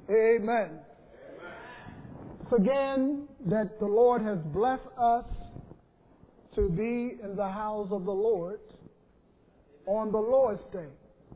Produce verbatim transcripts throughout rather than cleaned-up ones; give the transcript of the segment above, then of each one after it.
Amen. It's again that the Lord has blessed us to be in the house of the Lord on the Lord's Day.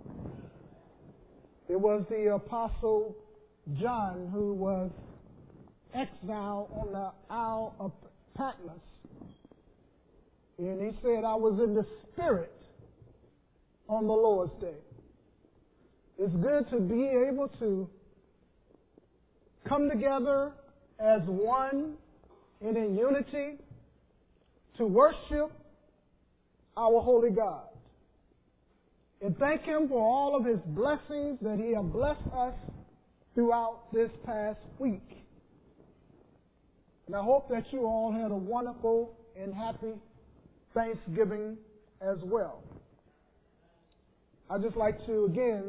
It was the Apostle John who was exiled on the Isle of Patmos. And he said, I was in the Spirit on the Lord's Day. It's good to be able to come together as one and in unity to worship our holy God. And thank Him for all of His blessings that He has blessed us throughout this past week. And I hope that you all had a wonderful and happy Thanksgiving as well. I'd just like to again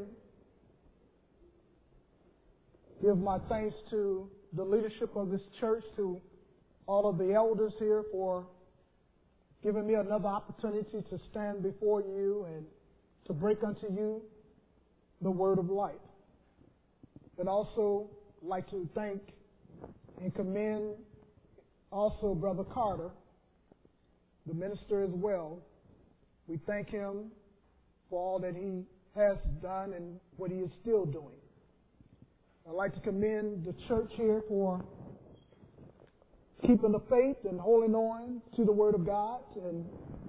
give my thanks to the leadership of this church, to all of the elders here for giving me another opportunity to stand before you and to break unto you the word of life. And also like to thank and commend also Brother Carter, the minister as well. We thank him for all that he has done and what he is still doing. I'd like to commend the church here for keeping the faith and holding on to the Word of God, and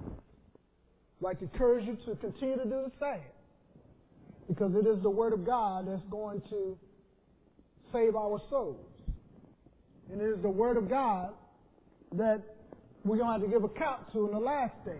I'd like to encourage you to continue to do the same, because it is the Word of God that's going to save our souls. And it is the Word of God that we're going to have to give account to in the last day.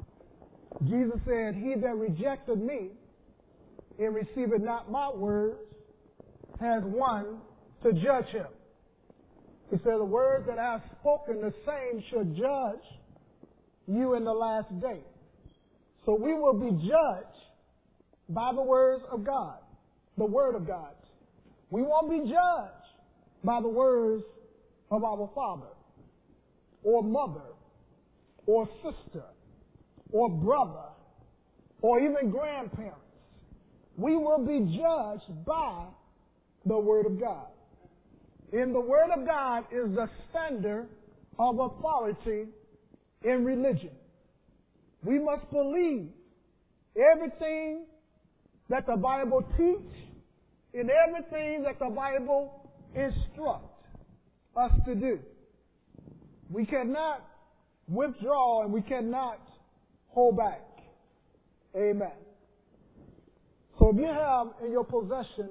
Jesus said, he that rejected me and receiveth not my words has one to judge him. He said, the words that I have spoken, the same shall judge you in the last day. So we will be judged by the words of God, the Word of God. We won't be judged by the words of our father or mother or sister or brother or even grandparents. We will be judged by the Word of God. And the Word of God is the standard of authority in religion. We must believe everything that the Bible teaches and everything that the Bible instructs us to do. We cannot withdraw and we cannot hold back. Amen. So if you have in your possession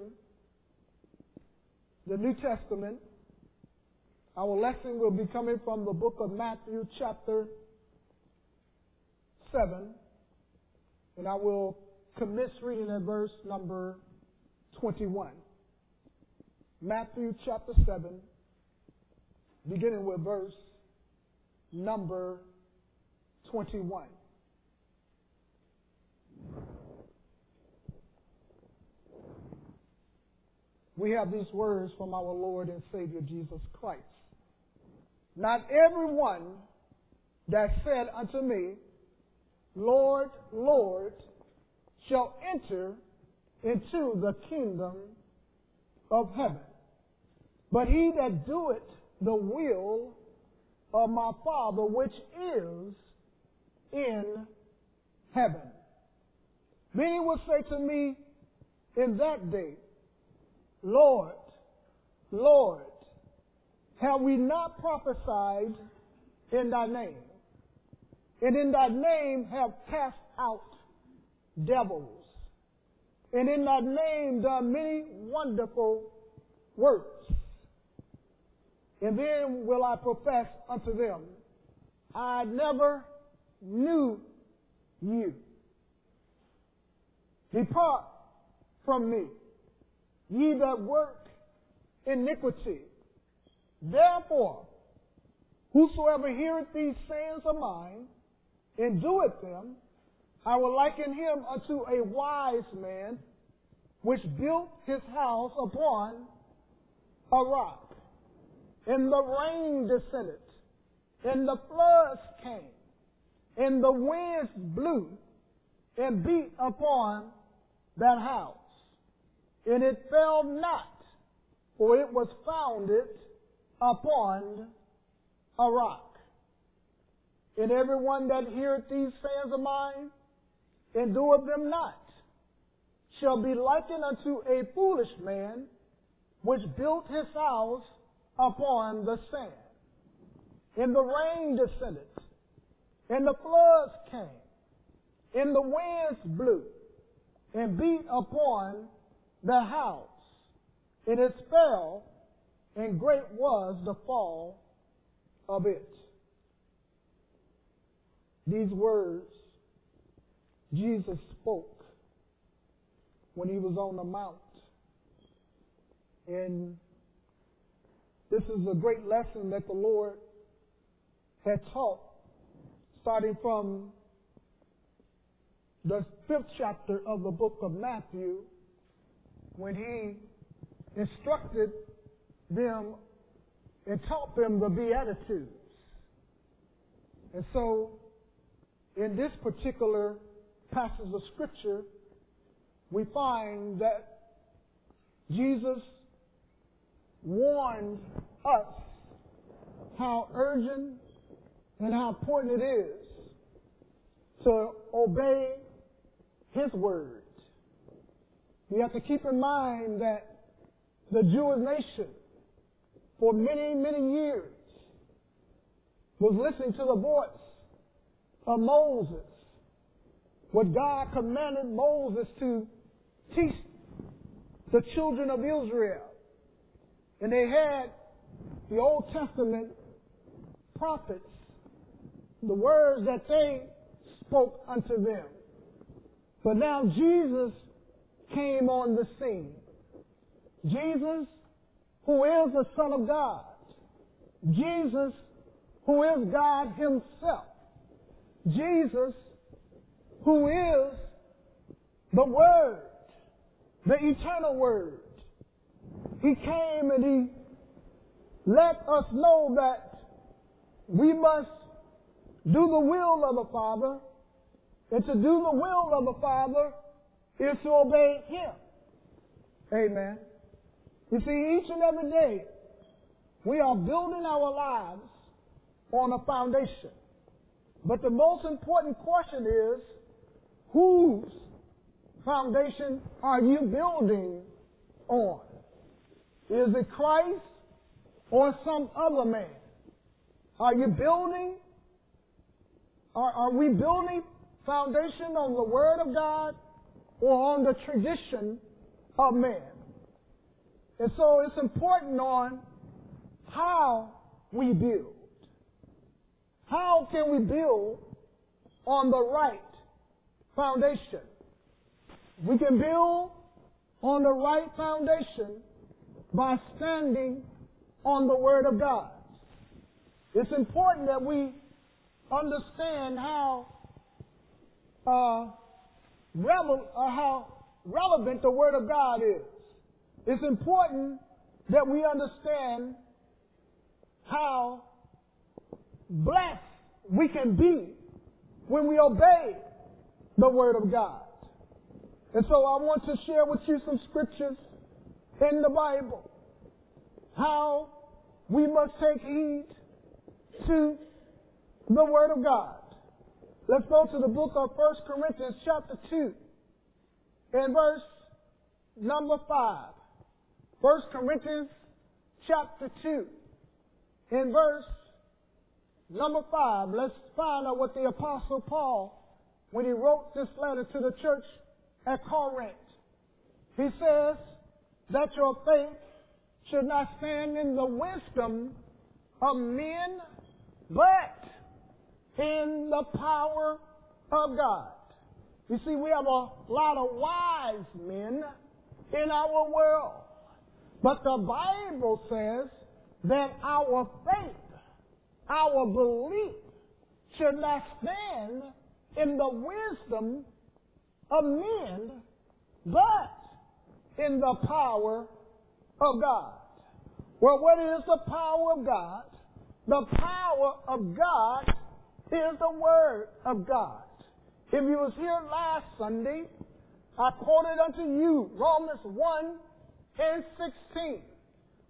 the New Testament, our lesson will be coming from the book of Matthew chapter seven, and I will commence reading at verse number twenty-one. Matthew chapter seven, beginning with verse number twenty-one. We have these words from our Lord and Savior Jesus Christ. Not everyone that said unto me, Lord, Lord, shall enter into the kingdom of heaven, but he that doeth the will of my Father which is in heaven. Many will say to me in that day, Lord, Lord, have we not prophesied in thy name? And in thy name have cast out devils, and in thy name done many wonderful works. And then will I profess unto them, I never knew you. Depart from me, ye that work iniquity. Therefore, whosoever heareth these sayings of mine, and doeth them, I will liken him unto a wise man, which built his house upon a rock. And the rain descended, and the floods came, and the winds blew, and beat upon that house. And it fell not, for it was founded upon a rock. And everyone that heareth these sayings of mine, and doeth them not, shall be likened unto a foolish man, which built his house upon the sand. And the rain descended, and the floods came, and the winds blew, and beat upon the house, and it fell, and great was the fall of it. These words Jesus spoke when he was on the mount. And this is a great lesson that the Lord had taught, starting from the fifth chapter of the book of Matthew, when he instructed them and taught them the Beatitudes. And so, in this particular passage of Scripture, we find that Jesus warned us how urgent and how important it is to obey His word. You have to keep in mind that the Jewish nation for many, many years was listening to the voice of Moses, what God commanded Moses to teach the children of Israel. And they had the Old Testament prophets, the words that they spoke unto them. But now Jesus came on the scene. Jesus, who is the Son of God. Jesus, who is God Himself. Jesus, who is the Word, the eternal Word. He came and He let us know that we must do the will of the Father, and to do the will of the Father is to obey Him. Amen. You see, each and every day we are building our lives on a foundation. But the most important question is, whose foundation are you building on? Is it Christ or some other man? Are you building, are, are we building foundation on the Word of God or on the tradition of man? And so it's important on how we build. How can we build on the right foundation? We can build on the right foundation by standing on the Word of God. It's important that we understand how uh, rele- uh, how relevant the Word of God is. It's important that we understand how blessed we can be when we obey the Word of God. And so I want to share with you some scriptures in the Bible, how we must take heed to the Word of God. Let's go to the book of First Corinthians chapter two and verse number five. First Corinthians chapter two and verse number five. Let's find out what the Apostle Paul, when he wrote this letter to the church at Corinth, he says that your faith should not stand in the wisdom of men, but in the power of God. You see, we have a lot of wise men in our world, but the Bible says that our faith, our belief, should not stand in the wisdom of men, but in the power of God. Well, what is the power of God? The power of God is the Word of God. If you was here last Sunday, I quoted unto you Romans one and sixteen.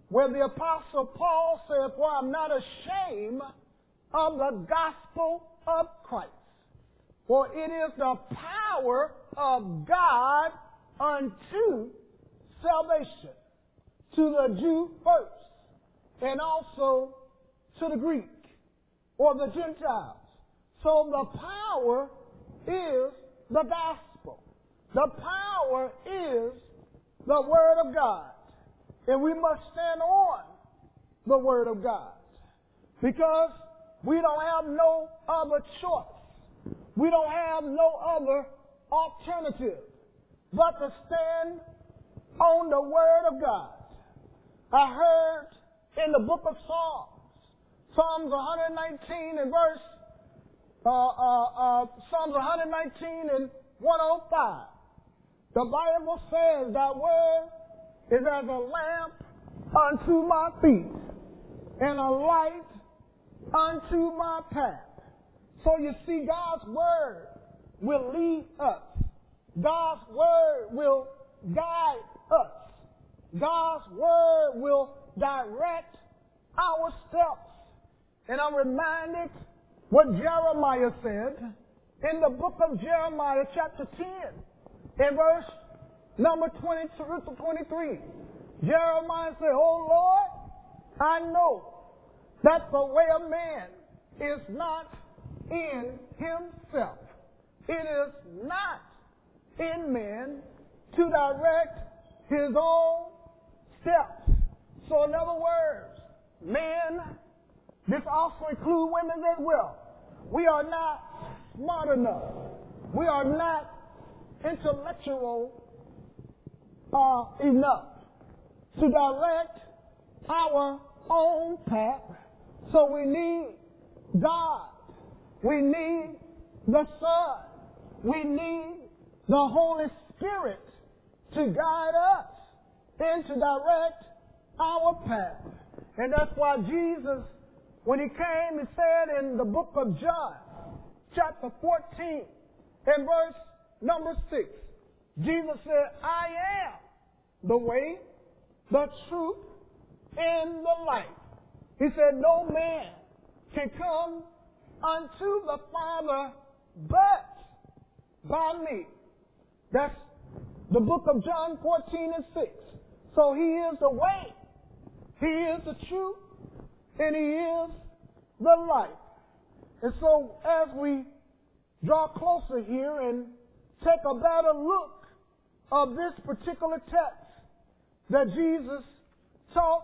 where the Apostle Paul said, "For I'm not ashamed of the gospel of Christ, for it is the power of God unto salvation, to the Jew first, and also to the Greek, or the Gentiles." So the power is the gospel. The power is the Word of God. And we must stand on the Word of God, because we don't have no other choice. We don't have no other alternative but to stand on the Word of God. I heard in the book of Psalms, Psalms one nineteen and verse, uh, uh, uh, Psalms one nineteen and one oh five. The Bible says that word is as a lamp unto my feet and a light unto my path. So you see, God's word will lead us. God's word will guide us. God's word will direct our steps. And I'm reminded what Jeremiah said in the book of Jeremiah chapter ten in verse number twenty-two to twenty-three. Jeremiah said, "Oh Lord, I know that the way of man is not in himself. It is not in man to direct his own steps." So in other words, men, this also includes women as well, we are not smart enough. We are not intellectual uh, enough to direct our own path. So we need God. We need the Son. We need the Holy Spirit to guide us and to direct our path. And that's why Jesus, when he came, he said in the book of John, chapter fourteen, and verse number six, Jesus said, "I am the way, the truth, and the life." He said, "No man can come unto the Father but by me." That's the book of John fourteen and six. So he is the way, he is the truth, and he is the life. And so as we draw closer here and take a better look of this particular text that Jesus taught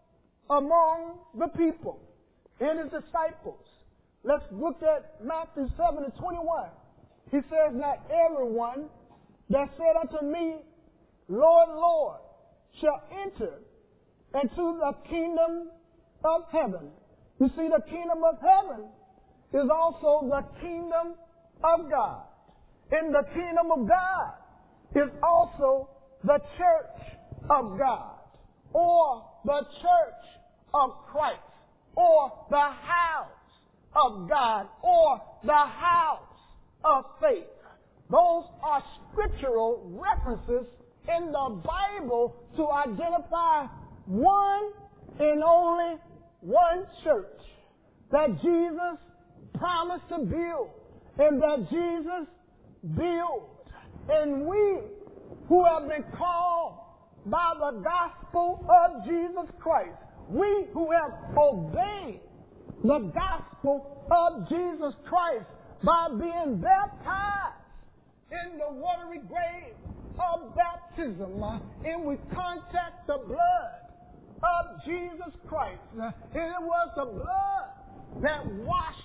among the people and his disciples, let's look at Matthew seven and twenty-one. He says, "Not everyone that said unto me, Lord, Lord, shall enter into the kingdom of heaven." You see, the kingdom of heaven is also the kingdom of God. And the kingdom of God is also the church of God, or the church of Christ, or the house of God, or the house of faith. Those are scriptural references in the Bible to identify one and only one church that Jesus promised to build, and that Jesus built. And we who have been called by the gospel of Jesus Christ, we who have obeyed the gospel of Jesus Christ by being baptized in the watery grave of baptism, uh, and we contact the blood of Jesus Christ. Uh, and it was the blood that washed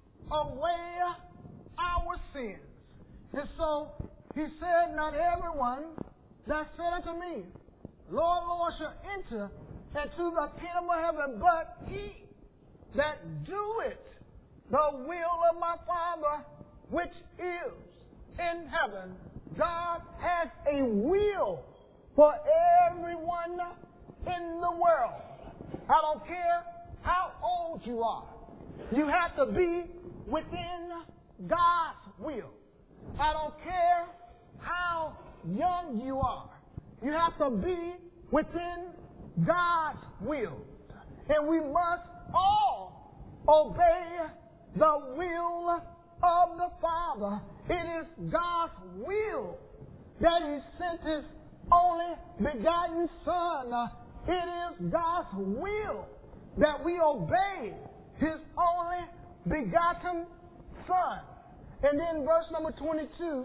away our sins. And so he said, "Not everyone that said unto me, Lord, Lord, shall enter into the kingdom of heaven, but he that doeth the will of my Father which is in heaven." God has a will for everyone in the world. I don't care how old you are. You have to be within God's will. I don't care how young you are. You have to be within God's will. willed. And we must all obey the will of the Father. It is God's will that He sent His only begotten Son. It is God's will that we obey His only begotten Son. And then verse number twenty-two,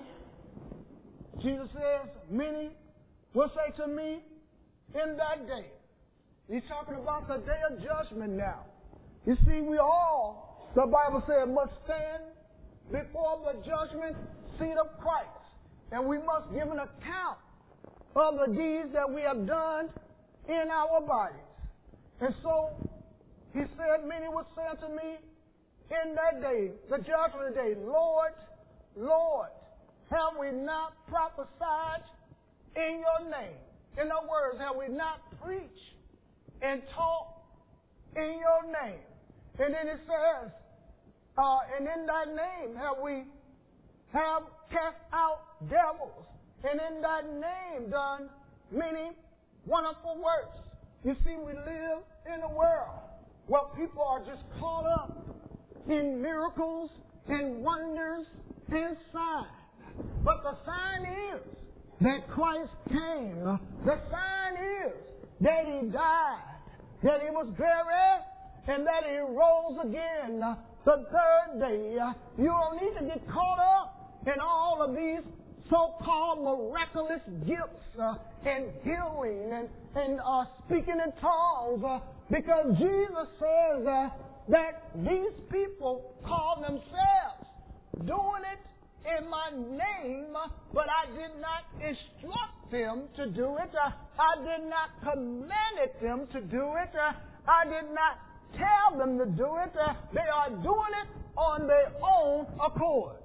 Jesus says, many will say to me in that day. He's talking about the day of judgment now. You see, we all, the Bible said, must stand before the judgment seat of Christ. And we must give an account of the deeds that we have done in our bodies. And so, he said, many will say unto me in that day, the judgment day, Lord, Lord, have we not prophesied in your name? In other words, have we not preached and taught in your name? And then it says, uh, and in thy name have we have cast out devils, and in thy name done many wonderful works. You see, we live in a world where people are just caught up in miracles and wonders and signs. But the sign is that Christ came. The sign is that He died, that He was buried, and that He rose again the third day. You don't need to get caught up in all of these so-called miraculous gifts uh, and healing and, and uh, speaking in tongues uh, because Jesus says uh, that these people call themselves doing it in my name, but I did not instruct them to do it. Uh, I did not command them to do it. Uh, I did not tell them to do it. Uh, they are doing it on their own accord.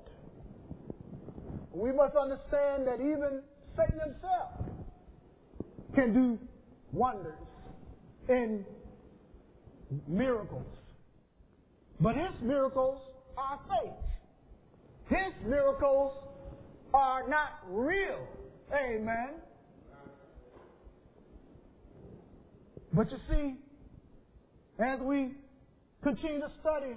We must understand that even Satan himself can do wonders and miracles. But his miracles are fake. His miracles are not real. Amen. But you see, as we continue to study,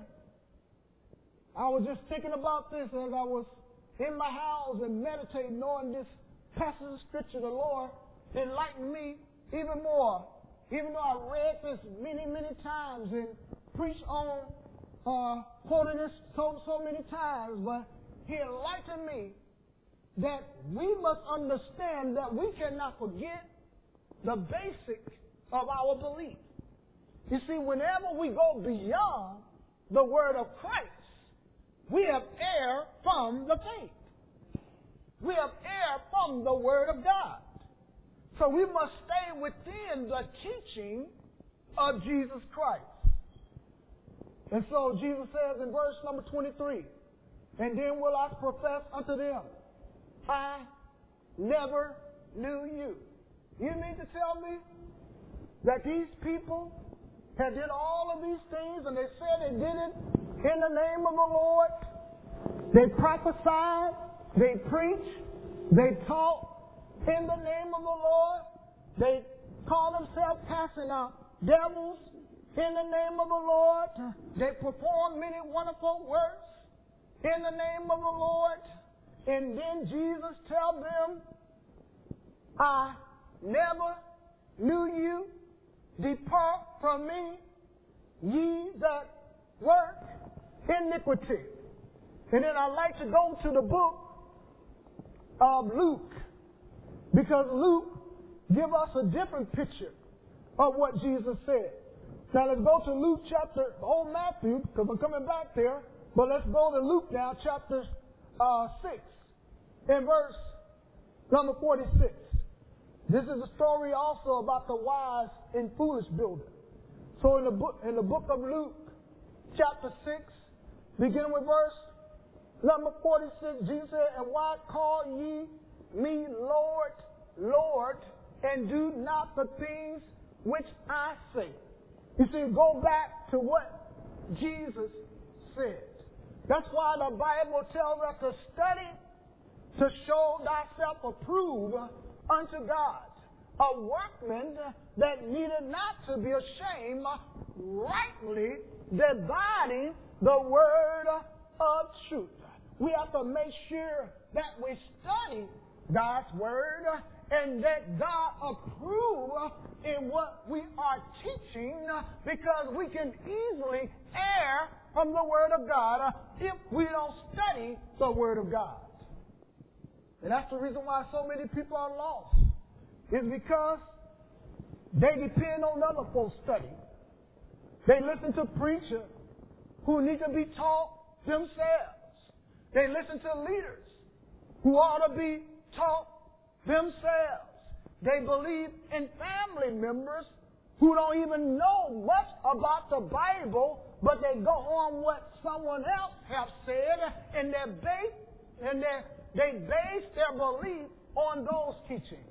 I was just thinking about this as I was in my house and meditating on this passage of Scripture. The Lord enlightened me even more. Even though I read this many, many times and preached on, uh, quoted this so, so many times, but He enlightened me that we must understand that we cannot forget the basic of our belief. You see, whenever we go beyond the word of Christ, we have erred from the faith. We have erred from the word of God. So we must stay within the teaching of Jesus Christ. And so Jesus says in verse number twenty-three, and then will I profess unto them, I never knew you. You mean to tell me that these people had did all of these things and they said they did it in the name of the Lord? They prophesied, they preached, they taught in the name of the Lord. They call themselves casting out devils in the name of the Lord. They perform many wonderful works in the name of the Lord. And then Jesus tells them, I never knew you. Depart from me, ye that work iniquity. And then I like to go to the book of Luke, because Luke gives us a different picture of what Jesus said. Now let's go to Luke chapter, oh Matthew, because I'm coming back there, but let's go to Luke now, chapter uh, six, in verse number forty-six. This is a story also about the wise and foolish builder. So in the book, in the book of Luke, chapter six, beginning with verse number forty-six, Jesus said, and why call ye me Lord, Lord, and do not the things which I say? You see, go back to what Jesus said. That's why the Bible tells us to study to show thyself approved unto God. a workman that needed not to be ashamed, rightly dividing the word of truth. We have to make sure that we study God's word and that God approve in what we are teaching, because we can easily err from the word of God if we don't study the word of God. And that's the reason why so many people are lost. It's because they depend on other folks' study. They listen to preachers who need to be taught themselves. They listen to leaders who ought to be taught themselves. They believe in family members who don't even know much about the Bible, but they go on what someone else has said, and they base and they they base their belief on those teachings.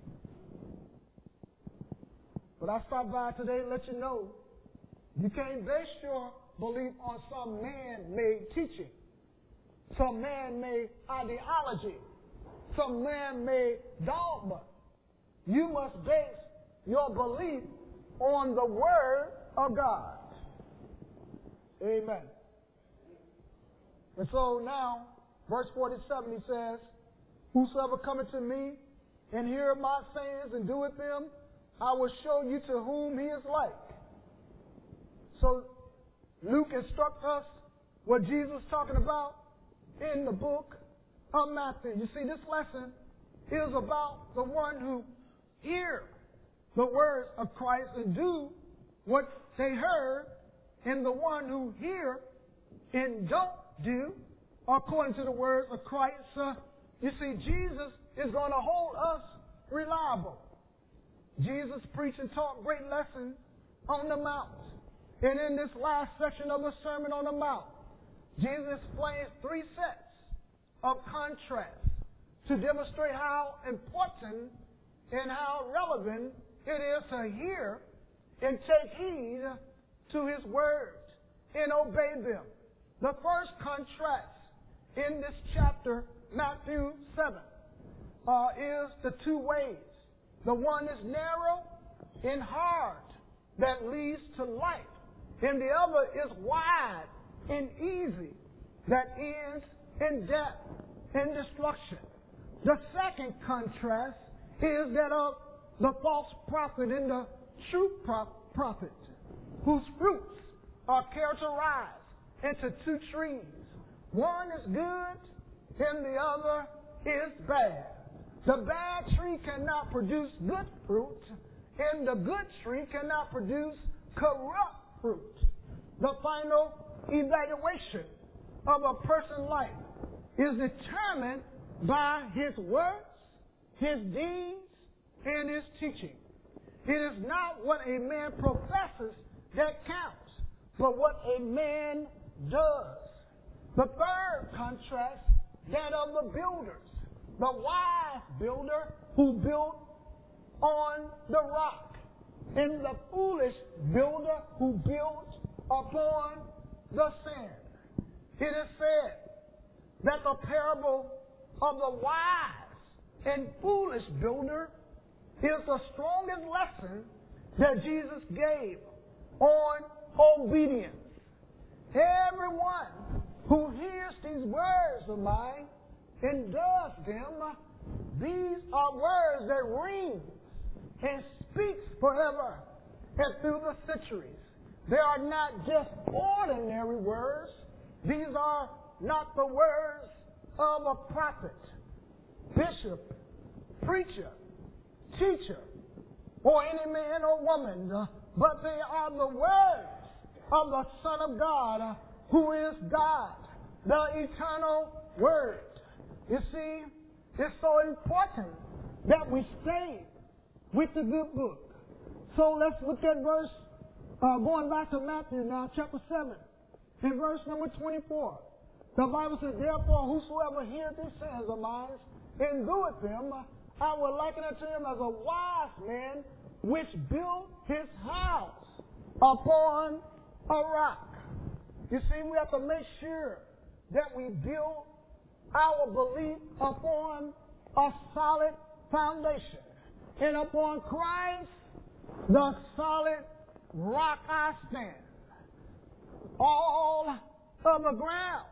But I stopped by today to let you know you can't base your belief on some man-made teaching, some man-made ideology, some man-made dogma. You must base your belief on the Word of God. Amen. And so now, verse forty-seven, he says, whosoever cometh to me and heareth my sayings and doeth them, I will show you to whom he is like. So Luke instructs us what Jesus is talking about in the book of Matthew. You see, this lesson is about the one who hear the words of Christ and do what they heard, and the one who hear and don't do according to the words of Christ. Uh, you see, Jesus is going to hold us reliable. Jesus preached and taught great lessons on the Mount. And in this last section of the Sermon on the Mount, Jesus explains three sets of contrasts to demonstrate how important and how relevant it is to hear and take heed to His words and obey them. The first contrast in this chapter, Matthew seven, uh, is the two ways. The one is narrow and hard that leads to life, and the other is wide and easy that ends in death and destruction. The second contrast is that of the false prophet and the true prophet, whose fruits are characterized into two trees. One is good and the other is bad. The bad tree cannot produce good fruit, and the good tree cannot produce corrupt fruit. The final evaluation of a person's life is determined by his words, his deeds, and his teaching. It is not what a man professes that counts, but what a man does. The third contrast, that of the builders. The wise builder who built on the rock, and the foolish builder who built upon the sand. It is said that the parable of the wise and foolish builder is the strongest lesson that Jesus gave on obedience. Everyone who hears these words of mine and does them, these are words that ring and speaks forever and through the centuries. They are not just ordinary words. These are not the words of a prophet, bishop, preacher, teacher, or any man or woman, but they are the words of the Son of God, who is God, the eternal Word. You see, it's so important that we stay with the good book. So let's look at verse, uh, going back to Matthew now, chapter seven, in verse number twenty-four. The Bible says, therefore, whosoever heareth these sayings of mine and doeth them, I will liken unto him as a wise man which built his house upon a rock. You see, we have to make sure that we build our belief upon a solid foundation. and upon Christ, the solid rock I stand. All of the ground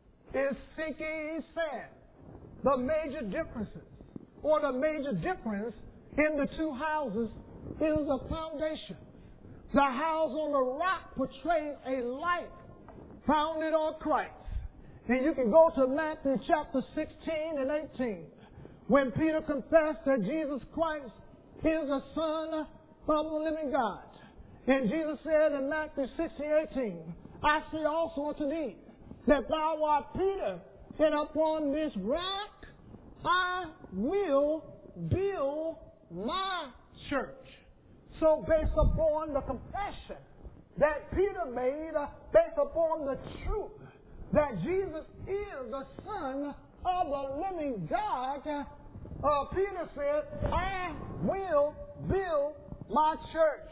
is sinking sand. The major differences, or the major difference in the two houses is the foundation. The house on the rock portrays a life founded on Christ. And you can go to Matthew chapter sixteen and eighteen, when Peter confessed that Jesus Christ is the Son of the living God. And Jesus said in Matthew sixteen, eighteen, I say also unto thee, that thou art Peter, and upon this rock I will build my church. So based upon the confession that Peter made, uh, based upon the truth that Jesus is the Son of the living God, uh, Peter said, I will build my church.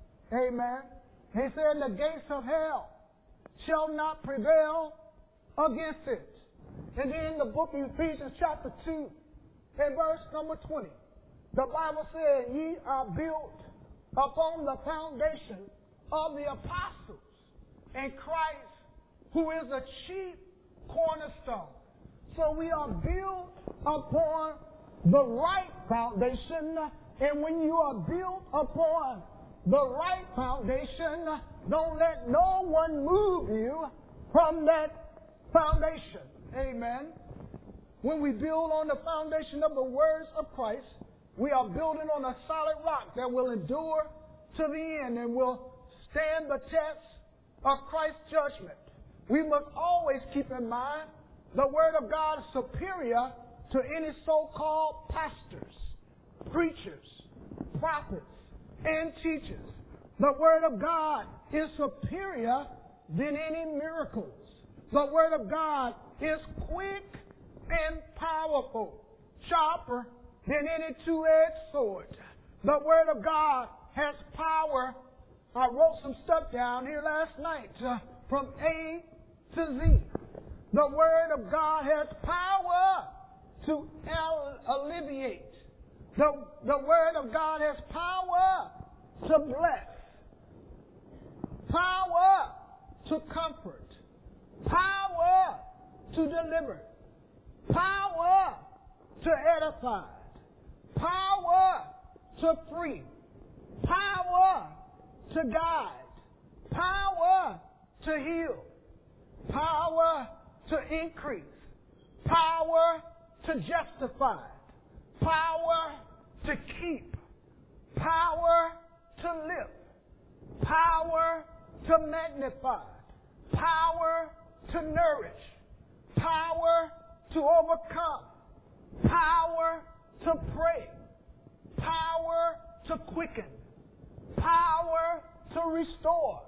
Amen. He said, the gates of hell shall not prevail against it. And then in the book of Ephesians chapter two and verse number twenty, the Bible said, ye are built upon the foundation of the apostles and Christ, who is the chief cornerstone. So we are built upon the right foundation, and when you are built upon the right foundation, don't let no one move you from that foundation. Amen. When we build on the foundation of the words of Christ, we are building on a solid rock that will endure to the end and will stand the test of Christ's judgment. We must always keep in mind the Word of God is superior to any so-called pastors, preachers, prophets, and teachers. The Word of God is superior than any miracles. The Word of God is quick and powerful, sharper than any two-edged sword. The Word of God has power. I wrote some stuff down here last night uh, from A to Z. The Word of God has power to al- alleviate. The, the Word of God has power to bless, power to comfort, power to deliver, power to edify, power to free, power to guide, power to heal, power to increase, power to justify, power to keep, power to lift, power to magnify, power to nourish, power to overcome, power to pray, power to quicken, power to restore,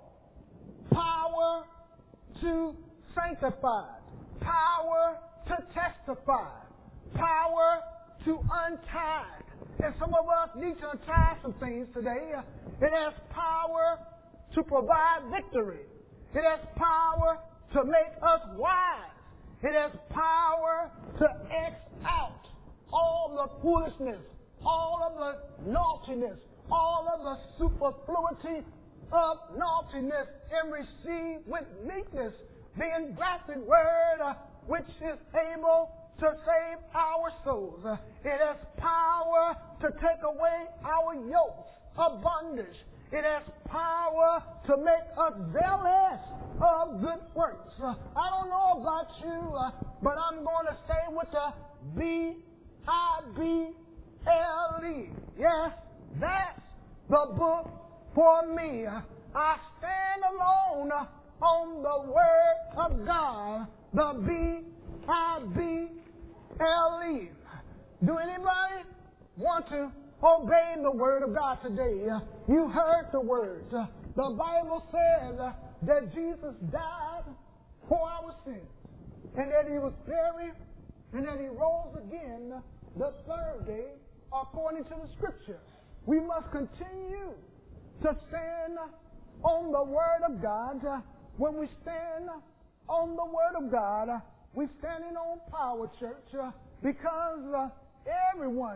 power to sanctify, power to testify, power to untie. And some of us need to untie some things today. It has power to provide victory. It has power to make us wise. It has power to X out all the foolishness, all of the naughtiness, all of the superfluity of naughtiness, and receive with meekness the engrafted word uh, which is able to save our souls. Uh, it has power to take away our yokes of bondage. It has power to make us zealous of good works. Uh, I don't know about you, uh, but I'm going to stay with the B I B L E. Yes, that's the book for me. Uh, I stand alone uh, on the Word of God, the B I B L E. Do anybody want to obey the Word of God today? Uh, you heard the words. Uh, the Bible says uh, that Jesus died for our sins, and that He was buried, and that He rose again the third day according to the Scripture. We must continue to stand on the Word of God. Uh, when we stand on the Word of God, uh, we're standing on power, church, uh, because uh, everyone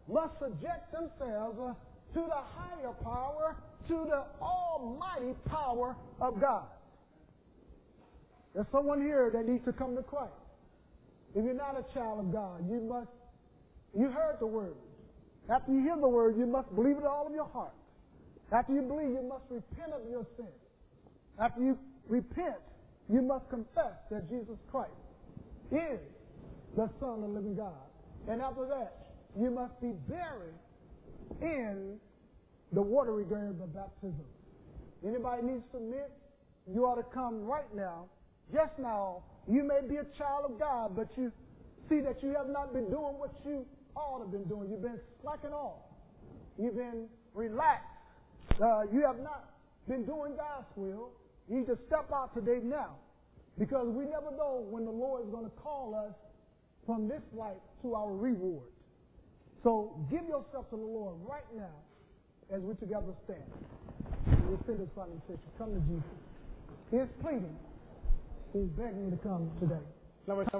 must subject themselves uh, to the higher power, to the almighty power of God. There's someone here that needs to come to Christ. If you're not a child of God, you must, you heard the word. After you hear the word, you must believe it with all of your heart. After you believe, you must repent of your sin. After you repent, you must confess that Jesus Christ is the Son of the living God. And after that, you must be buried in the watery grave of baptism. Anybody needs to submit, you ought to come right now. Just now, you may be a child of God, but you see that you have not been doing what you ought to have been doing. You've been slacking off. You've been relaxed. Uh, you have not been doing God's will. You need to step out today now, because we never know when the Lord is going to call us from this life to our reward. So give yourself to the Lord right now as we together stand. We'll send this front and say, come to Jesus. He is pleading. He's begging you to come today. Number